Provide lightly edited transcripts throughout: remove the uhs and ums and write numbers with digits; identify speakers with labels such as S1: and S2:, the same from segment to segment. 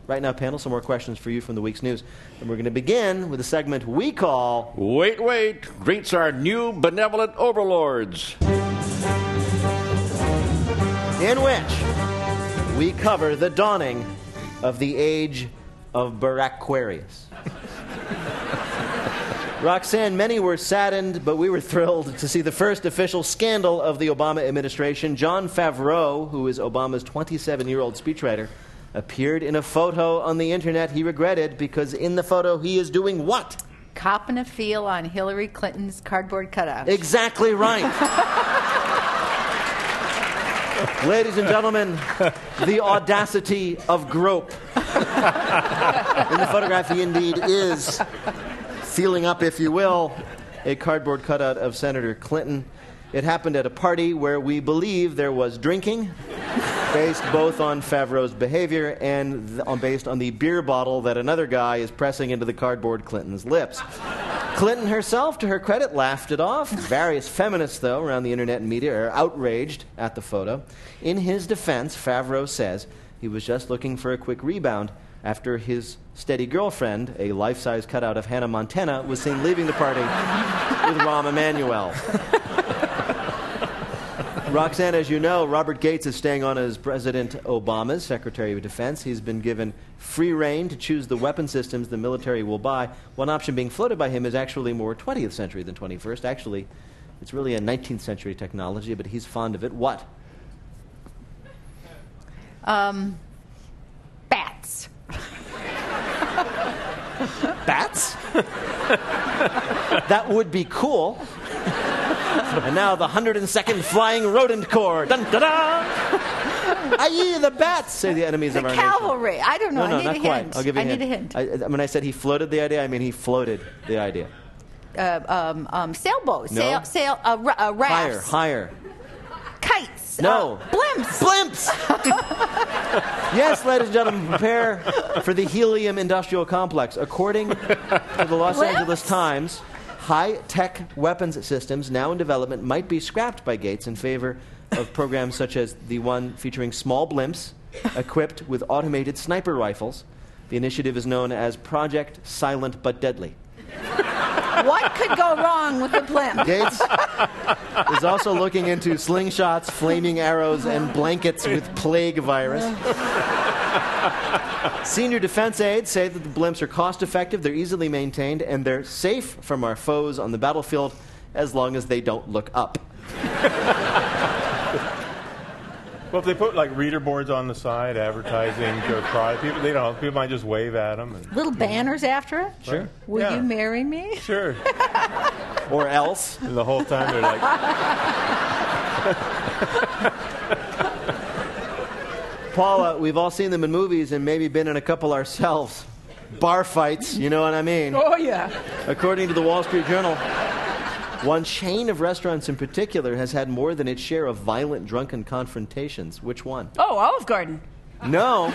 S1: Right now, panel, some more questions for you from the week's news. And we're going to begin with a segment we call...
S2: Wait, wait. Greets our new benevolent overlords.
S1: In which we cover the dawning of the age of Baraquarius. Roxanne, many were saddened, but we were thrilled to see the first official scandal of the Obama administration. Jon Favreau, who is Obama's 27-year-old speechwriter, appeared in a photo on the internet he regretted because in the photo he is doing what?
S3: Copping a feel on Hillary Clinton's cardboard cutout.
S1: Exactly right. Ladies and gentlemen, the audacity of Grope. In the photograph, he indeed is sealing up, if you will, a cardboard cutout of Senator Clinton. It happened at a party where we believe there was drinking, based both on Favreau's behavior and based on the beer bottle that another guy is pressing into the cardboard Clinton's lips. Clinton herself, to her credit, laughed it off. Various feminists, though, around the internet and media are outraged at the photo. In his defense, Favreau says he was just looking for a quick rebound after his steady girlfriend, a life-size cutout of Hannah Montana, was seen leaving the party with Rahm Emanuel. Roxanne, as you know, Robert Gates is staying on as President Obama's Secretary of Defense. He's been given free rein to choose the weapon systems the military will buy. One option being floated by him is actually more 20th century than 21st. Actually, it's really a 19th century technology, but he's fond of it. What?
S3: Bats.
S1: Bats? That would be cool. And now the 102nd Flying Rodent Corps. Dun, da, da. Aye, the bats, say the enemies of our nation.
S3: Cavalry. I don't know.
S1: No,
S3: I need
S1: not
S3: a
S1: quite.
S3: hint.
S1: I'll give you a hint.
S3: I need a hint.
S1: When I said he floated the idea, I mean he floated the idea.
S3: Sailboats.
S1: No.
S3: Rafts.
S1: Higher.
S3: Kites.
S1: No.
S3: Blimps.
S1: Blimps! Yes, ladies and gentlemen, prepare for the helium industrial complex. According to the Los Angeles Times, high-tech weapons systems now in development might be scrapped by Gates in favor of programs such as the one featuring small blimps equipped with automated sniper rifles. The initiative is known as Project Silent But Deadly.
S3: What could go wrong with the blimp?
S1: Gates is also looking into slingshots, flaming arrows, and blankets with plague virus. Senior defense aides say that the blimps are cost-effective, they're easily maintained, and they're safe from our foes on the battlefield as long as they don't look up.
S4: Well, if they put like reader boards on the side, advertising to a product, people might just wave at them. And,
S3: Little banners after it?
S1: Sure.
S3: Will you marry me?
S4: Sure.
S1: Or else.
S4: And the whole time they're like...
S1: Paula, we've all seen them in movies and maybe been in a couple ourselves. Bar fights, you know what I mean?
S5: Oh, yeah.
S1: According to the Wall Street Journal, one chain of restaurants in particular has had more than its share of violent drunken confrontations. Which one?
S5: Oh, Olive Garden.
S1: No.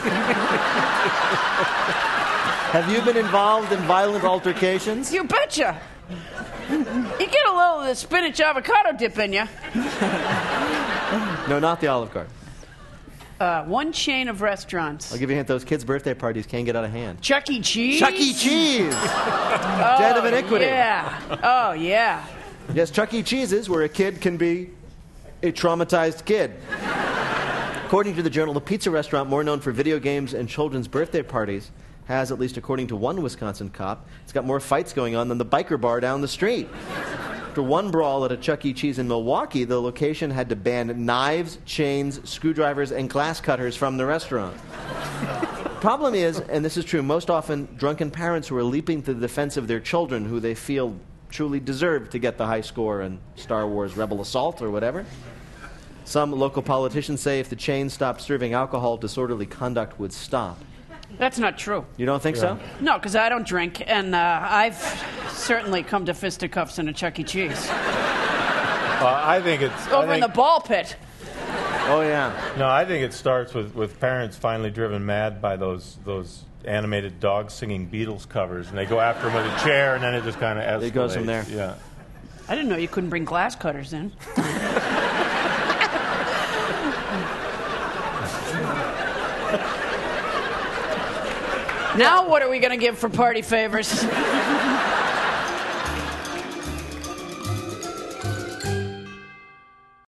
S1: Have you been involved in violent altercations?
S5: You betcha. You get a little of the spinach avocado dip in you.
S1: No, not the Olive Garden.
S5: One chain of restaurants.
S1: I'll give you a hint. Those kids' birthday parties can't get out of hand.
S5: Chuck E. Cheese?
S1: Chuck E. Cheese!
S5: Oh,
S1: Den of iniquity.
S5: Yeah. Oh, yeah.
S1: Yes, Chuck E. Cheese's, where a kid can be a traumatized kid. According to the Journal, the pizza restaurant, more known for video games and children's birthday parties, has, at least according to one Wisconsin cop, it's got more fights going on than the biker bar down the street. After one brawl at a Chuck E. Cheese in Milwaukee, the location had to ban knives, chains, screwdrivers, and glass cutters from the restaurant. Problem is, and this is true, most often drunken parents who are leaping to the defense of their children who they feel truly deserve to get the high score in Star Wars Rebel Assault or whatever. Some local politicians say if the chain stopped serving alcohol, disorderly conduct would stop.
S5: That's not true.
S1: You don't think so?
S5: No, because I don't drink, and I've certainly come to fisticuffs in a Chuck E. Cheese.
S4: I think it's...
S5: Over in the ball pit.
S1: Oh, yeah.
S4: No, I think it starts with parents finally driven mad by those animated dogs singing Beatles covers, and they go after them with a chair, and then it just kind of escalates.
S1: It goes from there.
S4: Yeah.
S5: I didn't know you couldn't bring glass cutters in. Now what are we going to give for party favors?